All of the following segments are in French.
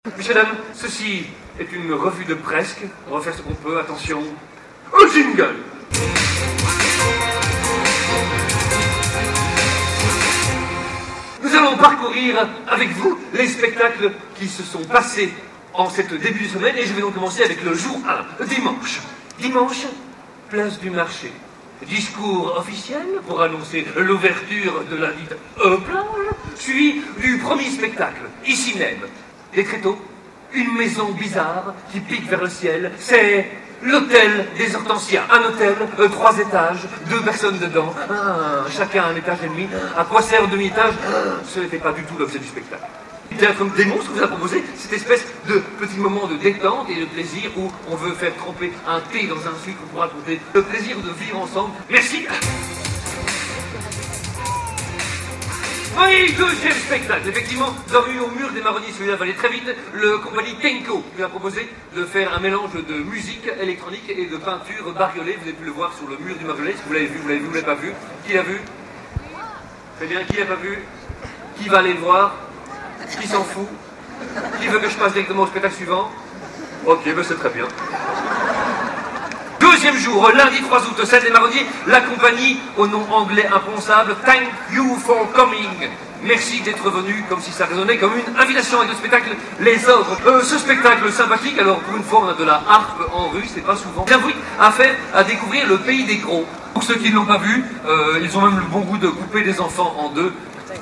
Messieurs, dames, ceci est une revue de presque. On va faire ce qu'on peut. Attention, au jingle. Nous allons parcourir avec vous les spectacles qui se sont passés en cette début de semaine et je vais donc commencer avec le jour 1, dimanche. Dimanche, place du marché. Discours officiel pour annoncer l'ouverture de la dite plage, suivi du premier spectacle, ici même. Des tréteaux, une maison bizarre qui pique vers le ciel, c'est l'hôtel des Hortensias. Un hôtel, 3 étages, 2 personnes dedans, chacun un étage et demi. À quoi sert un demi-étage? Ce n'était pas du tout l'objet du spectacle. Théâtre Démonstre vous a proposé cette espèce de petit moment de détente et de plaisir où on veut faire tremper un thé dans un sucre pour raconter le plaisir de vivre ensemble. Merci. Oui, deuxième spectacle. Effectivement, nous avons eu au mur des Marronniers, celui-là va aller très vite, le compagnie Tenko qui a proposé de faire un mélange de musique électronique et de peinture bariolée. Vous avez pu le voir sur le mur du Marjolaine. Vous l'avez vu, vous l'avez pas vu? Qui l'a vu? Très bien, qui l'a pas vu? Qui va aller le voir? Qui s'en fout? Qui veut que je passe directement au spectacle suivant? Ok, ben c'est très bien. Deuxième jour, lundi 3 août, scène des Marronniers, la compagnie, au nom anglais imprononçable, Thank you for coming. Merci d'être venu, comme si ça résonnait comme une invitation avec le spectacle Les Ogres. Ce spectacle sympathique, alors pour une fois on a de la harpe en russe, c'est pas souvent. Bien oui, à faire, à découvrir le pays des gros. Pour ceux qui ne l'ont pas vu, ils ont même le bon goût de couper des enfants en deux.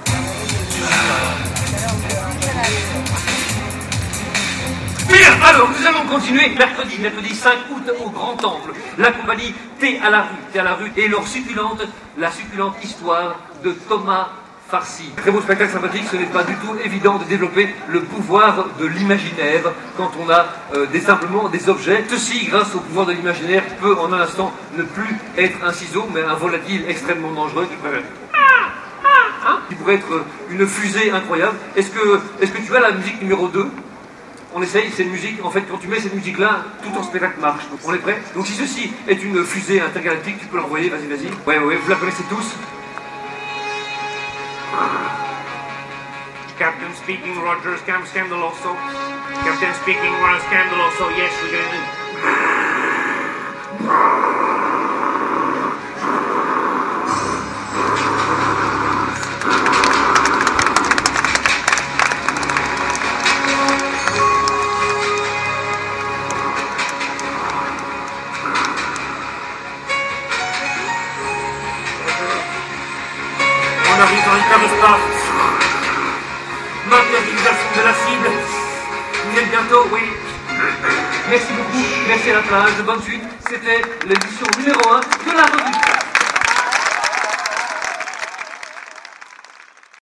Bien, alors nous allons continuer mercredi 5 août au Grand Temple. La compagnie Thé à la rue et leur la succulente histoire de Thomas Farcy. Très beau spectacle sympathique, ce n'est pas du tout évident de développer le pouvoir de l'imaginaire quand on a simplement des objets. Ceci, grâce au pouvoir de l'imaginaire, peut en un instant ne plus être un ciseau, mais un volatile extrêmement dangereux qui pourrait être une fusée incroyable. Est-ce que tu as la musique numéro 2? On essaye, c'est une musique, en fait, quand tu mets cette musique-là, tout ton spectacle marche. Donc on est prêt? Donc si ceci est une fusée intergalactique, tu peux l'envoyer, vas-y. Ouais, vous la connaissez tous. Captain speaking, Roger, Scandaloso. Captain speaking, Roger, Scandaloso, yes, we're going to... On arrive dans l'hyperespace. Matérialisation de la cible. Vous êtes bientôt, oui. Merci beaucoup, merci à la plage, bonne suite. C'était l'édition numéro 1 de la revue.